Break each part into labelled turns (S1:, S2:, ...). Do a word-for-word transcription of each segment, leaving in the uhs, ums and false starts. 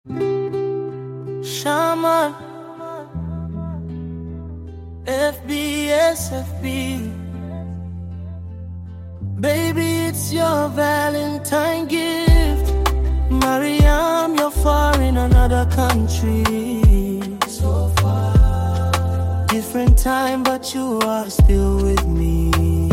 S1: Shaman, F B S F B. Baby, it's your Valentine gift. Mariam, you're far in another country. So far, different time, but you are still with me.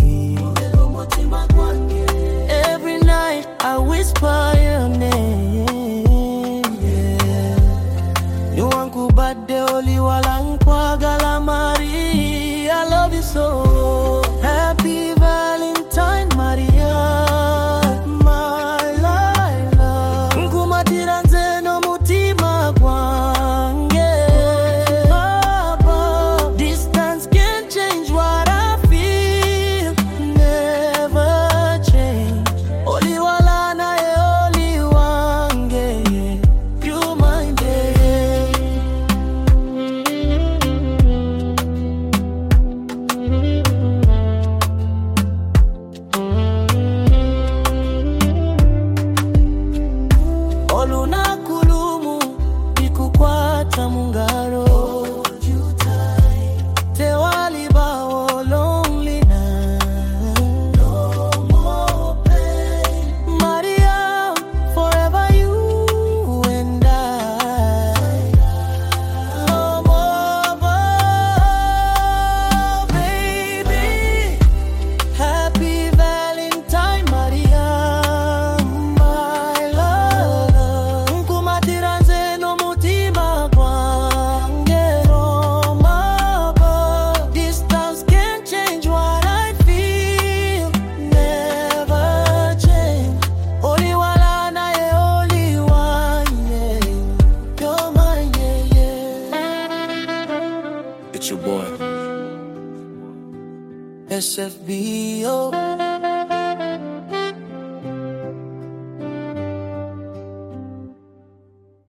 S1: Every night I whisper your name, yeah. You want to bad the only walang kwagala Mari. I love you so. Happy Valentine, Maria, my life. Nkumatira nzeno mutima kwange. Papa, distance can't change what I feel. Never change. Only wala na ye only wange. You my baby. Oluna kulumu ikukwata mungaro. Tewali bawo lonely night. No more pain. Maria, forever you and I. No more pain, baby. Happy Valentine, Maria, my love. Nkumatira nzeno mutima kwange. From above, distance can't change what I feel. Never change. Only wala na ye only one, yeah. You're mine, yeah, yeah.
S2: It's your boy.
S1: S F B O.